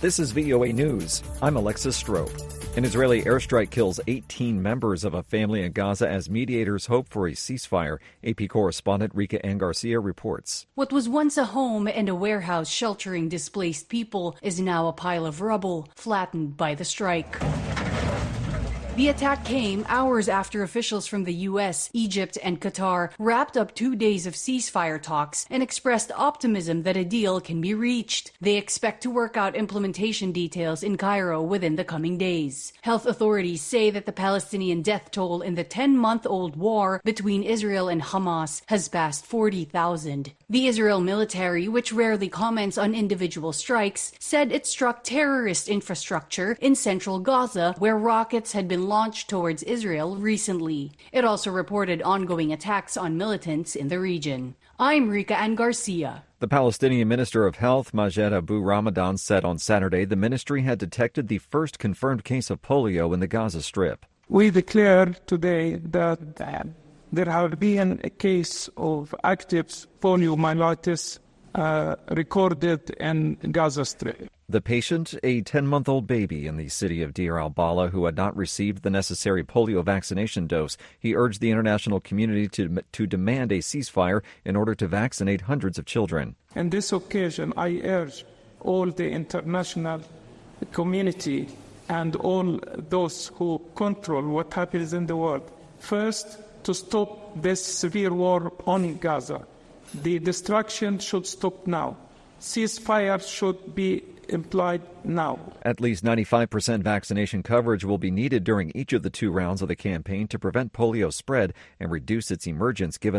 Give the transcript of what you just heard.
This is VOA News. I'm Alexis Strope. An Israeli airstrike kills 18 members of a family in Gaza as mediators hope for a ceasefire. AP correspondent Rika Ann Garcia reports. What was once a home and a warehouse sheltering displaced people is now a pile of rubble, flattened by the strike. The attack came hours after officials from the U.S., Egypt, and Qatar wrapped up 2 days of ceasefire talks and expressed optimism that a deal can be reached. They expect to work out implementation details in Cairo within the coming days. Health authorities say that the Palestinian death toll in the 10-month-old war between Israel and Hamas has passed 40,000. The Israel military, which rarely comments on individual strikes, said it struck terrorist infrastructure in central Gaza, where rockets had been launched towards Israel recently. It also reported ongoing attacks on militants in the region. I'm Rika Ann Garcia. The Palestinian Minister of Health, Majed Abu Ramadan, said on Saturday the ministry had detected the first confirmed case of polio in the Gaza Strip. We declared today that there have been a case of active poliomyelitis recorded in Gaza Strip. The patient, a 10-month-old baby in the city of Deir al-Balah who had not received the necessary polio vaccination dose. He urged the international community to demand a ceasefire in order to vaccinate hundreds of children. On this occasion, I urge all the international community and all those who control what happens in the world, first, to stop this severe war on Gaza. The destruction should stop now. Ceasefire should be implied now. At least 95% vaccination coverage will be needed during each of the 2 rounds of the campaign to prevent polio spread and reduce its emergence given